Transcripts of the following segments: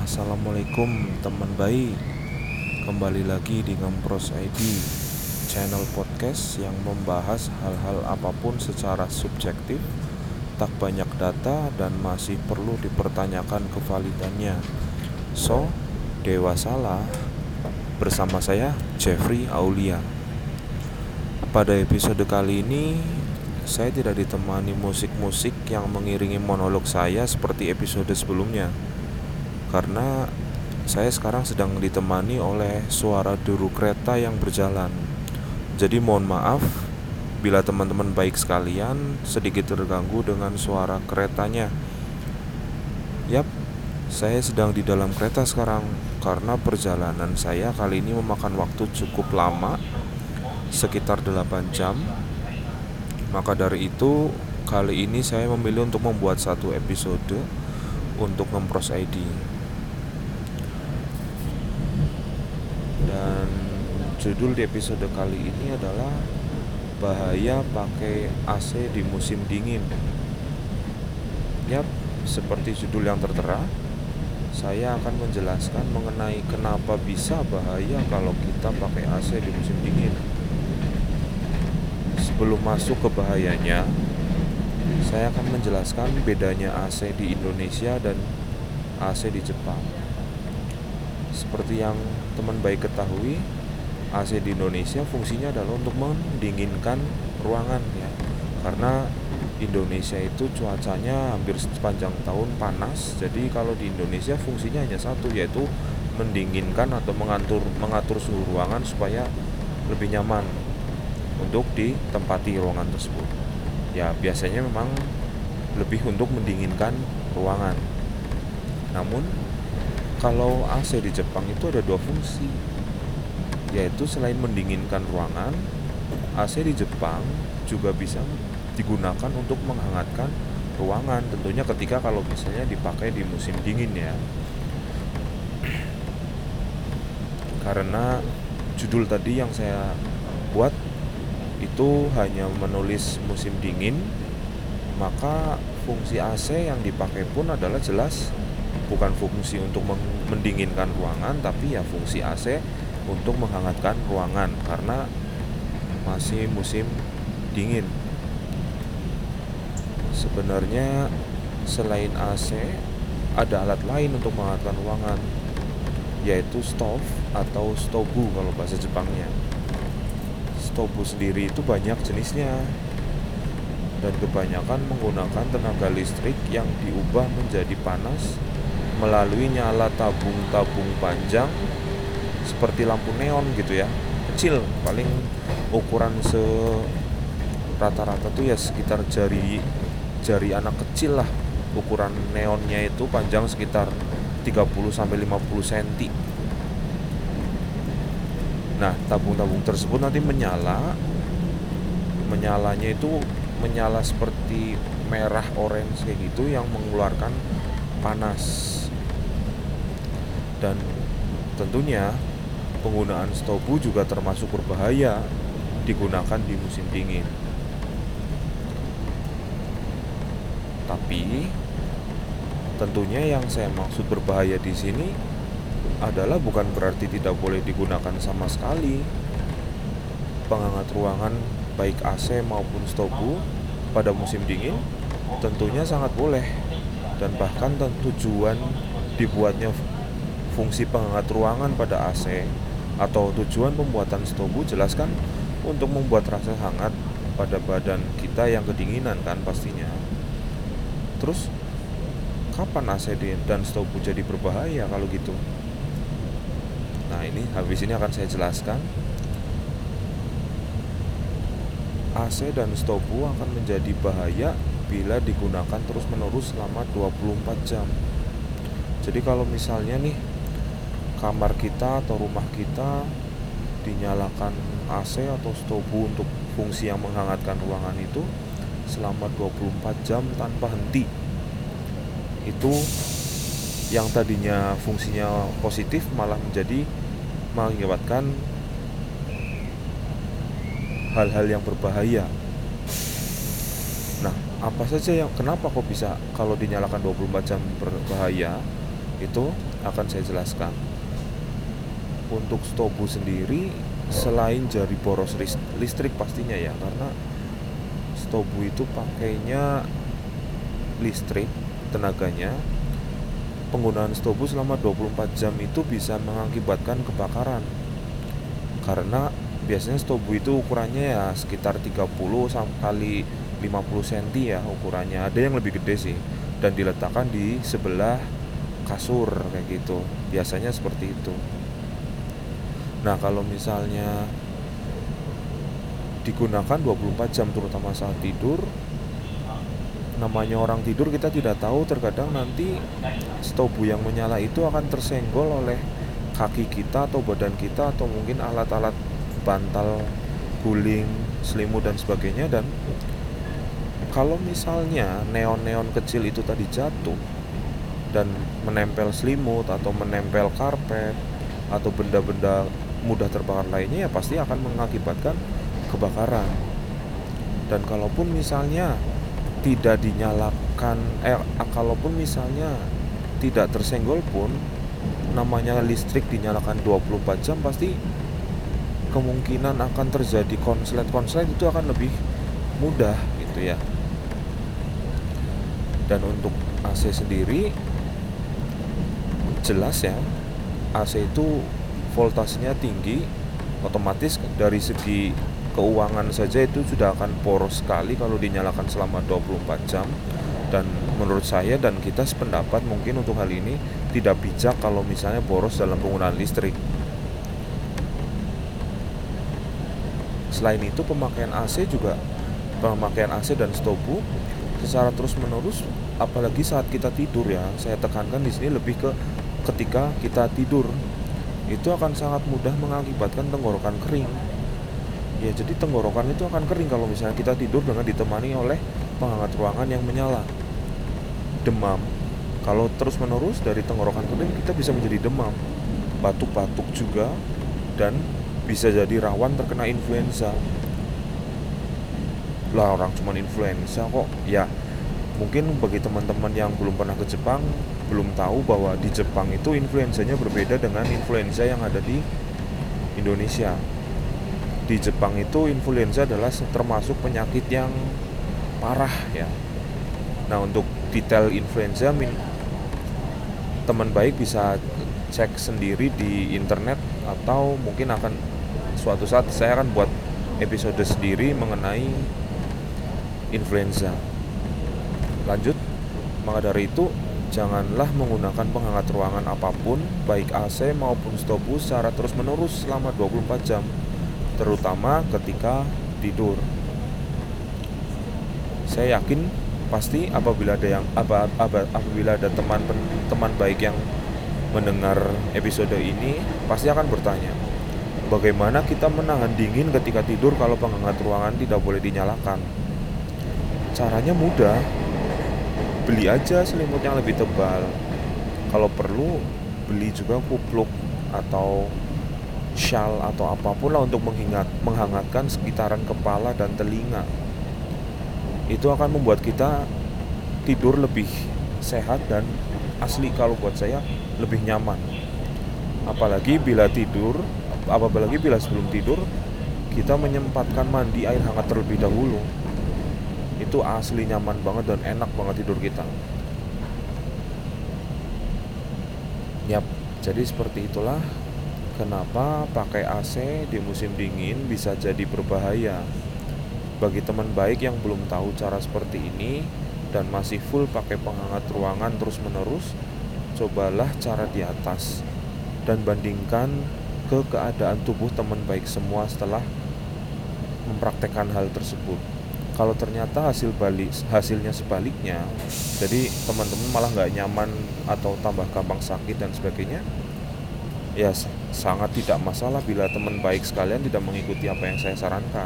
Assalamualaikum teman baik. Kembali lagi di Ngempros ID, channel podcast yang membahas hal-hal apapun secara subjektif, tak banyak data dan masih perlu dipertanyakan kevalidannya. So, dewasalah. Bersama saya Jeffrey Aulia. Pada episode kali ini saya tidak ditemani musik-musik yang mengiringi monolog saya seperti episode sebelumnya, karena saya sekarang sedang ditemani oleh suara deru kereta yang berjalan. Jadi mohon maaf bila teman-teman baik sekalian sedikit terganggu dengan suara keretanya. Yap, saya sedang di dalam kereta sekarang karena perjalanan saya kali ini memakan waktu cukup lama, sekitar 8 jam. Maka dari itu, kali ini saya memilih untuk membuat satu episode untuk Ngempros ID. Dan judul di episode kali ini adalah bahaya pakai AC di musim dingin. Yap, seperti judul yang tertera, saya akan menjelaskan mengenai kenapa bisa bahaya kalau kita pakai AC di musim dingin. Sebelum masuk ke bahayanya, saya akan menjelaskan bedanya AC di Indonesia dan AC di Jepang. Seperti yang teman baik ketahui, AC di Indonesia fungsinya adalah untuk mendinginkan ruangan ya. Karena Indonesia itu cuacanya hampir sepanjang tahun panas. Jadi kalau di Indonesia fungsinya hanya satu, yaitu mendinginkan atau mengatur suhu ruangan supaya lebih nyaman untuk ditempati ruangan tersebut. Ya, biasanya memang lebih untuk mendinginkan ruangan. Namun kalau AC di Jepang itu ada dua fungsi, yaitu selain mendinginkan ruangan, AC di Jepang juga bisa digunakan untuk menghangatkan ruangan. Tentunya ketika kalau misalnya dipakai di musim dingin ya. Karena judul tadi yang saya buat itu hanya menulis musim dingin, maka fungsi AC yang dipakai pun adalah jelas bukan fungsi untuk mendinginkan ruangan, tapi ya fungsi AC untuk menghangatkan ruangan karena masih musim dingin. Sebenarnya selain AC ada alat lain untuk menghangatkan ruangan, yaitu stove atau stobu kalau bahasa Jepangnya. Stobu sendiri itu banyak jenisnya dan kebanyakan menggunakan tenaga listrik yang diubah menjadi panas melalui nyala tabung-tabung panjang seperti lampu neon gitu ya, kecil, paling ukuran rata-rata tuh ya sekitar jari anak kecil lah. Ukuran neonnya itu panjang sekitar 30-50 cm. Nah, tabung-tabung tersebut nanti menyalanya itu menyala seperti merah orange kayak gitu yang mengeluarkan panas. Dan tentunya penggunaan stobu juga termasuk berbahaya digunakan di musim dingin. Tapi tentunya yang saya maksud berbahaya di sini adalah bukan berarti tidak boleh digunakan sama sekali. Penghangat ruangan baik AC maupun stobu pada musim dingin tentunya sangat boleh, dan bahkan tujuan dibuatnya fungsi penghangat ruangan pada AC atau tujuan pembuatan stobu jelaskan untuk membuat rasa hangat pada badan kita yang kedinginan kan pastinya. Terus kapan AC dan stobu jadi berbahaya kalau gitu? Nah, habis ini akan saya jelaskan. AC dan stobu akan menjadi bahaya bila digunakan terus-menerus selama 24 jam. Jadi kalau misalnya nih kamar kita atau rumah kita dinyalakan AC atau stobu untuk fungsi yang menghangatkan ruangan itu selama 24 jam tanpa henti, itu yang tadinya fungsinya positif malah menjadi mengakibatkan hal-hal yang berbahaya. Nah, apa saja kenapa kok bisa kalau dinyalakan 24 jam berbahaya? Itu akan saya jelaskan. Untuk stobu sendiri, selain jadi boros listrik pastinya ya, karena stobu itu pakainya listrik tenaganya. Penggunaan stobu selama 24 jam itu bisa mengakibatkan kebakaran, karena biasanya stobu itu ukurannya ya sekitar 30 kali 50 cm ya ukurannya. Ada yang lebih gede sih, dan diletakkan di sebelah kasur kayak gitu, biasanya seperti itu. Nah, kalau misalnya digunakan 24 jam terutama saat tidur, namanya orang tidur kita tidak tahu, terkadang nanti stobu yang menyala itu akan tersenggol oleh kaki kita atau badan kita, atau mungkin alat-alat bantal, guling, selimut dan sebagainya. Dan kalau misalnya neon-neon kecil itu tadi jatuh dan menempel selimut atau menempel karpet atau benda-benda mudah terbakar lainnya, ya pasti akan mengakibatkan kebakaran. Dan kalaupun misalnya tidak dinyalakan, kalaupun misalnya tidak tersenggol pun, namanya listrik dinyalakan 24 jam, pasti kemungkinan akan terjadi konslet itu akan lebih mudah gitu ya. Dan untuk AC sendiri, jelas ya, AC itu voltasenya tinggi, otomatis dari segi keuangan saja itu sudah akan boros sekali kalau dinyalakan selama 24 jam. Dan menurut saya dan kita sependapat mungkin untuk hal ini tidak bijak kalau misalnya boros dalam penggunaan listrik. Selain itu, pemakaian AC dan stobu secara terus menerus, apalagi saat kita tidur ya, saya tekankan di sini lebih ke ketika kita tidur, itu akan sangat mudah mengakibatkan tenggorokan kering. Ya, jadi tenggorokan itu akan kering kalau misalnya kita tidur dengan ditemani oleh penghangat ruangan yang menyala. Demam, kalau terus menerus dari tenggorokan kering, kita bisa menjadi demam, batuk-batuk juga, dan bisa jadi rawan terkena influenza. Lah, orang cuma influenza kok ya. Mungkin bagi teman-teman yang belum pernah ke Jepang, belum tahu bahwa di Jepang itu influenzanya berbeda dengan influenza yang ada di Indonesia. Di Jepang itu influenza adalah termasuk penyakit yang parah ya. Nah, untuk detail influenza, teman baik bisa cek sendiri di internet, atau mungkin akan suatu saat saya akan buat episode sendiri mengenai influenza. Lanjut, maka dari itu janganlah menggunakan penghangat ruangan apapun, baik AC maupun stobu, secara terus menerus selama 24 jam, terutama ketika tidur. Saya yakin pasti apabila ada teman baik yang mendengar episode ini, pasti akan bertanya, bagaimana kita menahan dingin ketika tidur kalau penghangat ruangan tidak boleh dinyalakan? Caranya mudah, beli aja selimut yang lebih tebal. Kalau perlu, beli juga kupluk atau shawl atau apapun lah untuk menghangatkan sekitaran kepala dan telinga. Itu akan membuat kita tidur lebih sehat dan asli, kalau buat saya lebih nyaman. Apalagi bila sebelum tidur kita menyempatkan mandi air hangat terlebih dahulu, itu asli nyaman banget dan enak banget tidur kita. Yap, jadi seperti itulah kenapa pakai AC di musim dingin bisa jadi berbahaya. Bagi teman baik yang belum tahu cara seperti ini dan masih full pakai penghangat ruangan terus menerus, cobalah cara di atas dan bandingkan ke keadaan tubuh teman baik semua setelah mempraktekkan hal tersebut. Kalau ternyata hasilnya sebaliknya, jadi teman-teman malah nggak nyaman atau tambah gampang sakit dan sebagainya, ya sangat tidak masalah bila teman baik sekalian tidak mengikuti apa yang saya sarankan.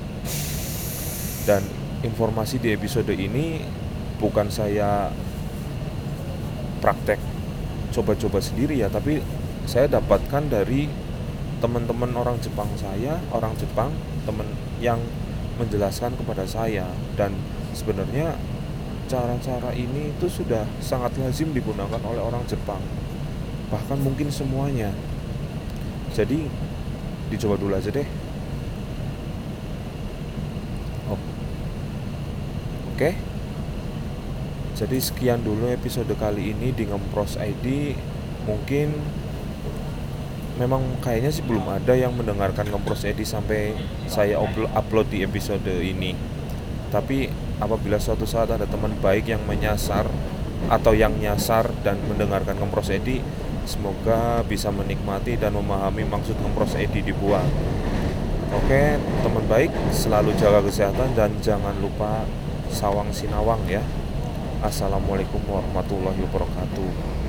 Dan informasi di episode ini bukan saya praktek coba-coba sendiri ya, tapi saya dapatkan dari teman-teman orang Jepang, teman yang menjelaskan kepada saya. Dan sebenarnya cara-cara ini itu sudah sangat lazim digunakan oleh orang Jepang. bahkan mungkin semuanya. Jadi dicoba dulu aja deh. Oh, oke. Jadi sekian dulu episode kali ini di Ngempros ID. Mungkin memang kayaknya sih belum ada yang mendengarkan Ngempros ID sampai saya upload di episode ini. Tapi apabila suatu saat ada teman baik yang menyasar atau yang nyasar dan mendengarkan Ngempros ID, semoga bisa menikmati dan memahami maksud Ngempros ID dibuat. Oke, teman baik, selalu jaga kesehatan dan jangan lupa sawang sinawang ya. Assalamualaikum warahmatullahi wabarakatuh.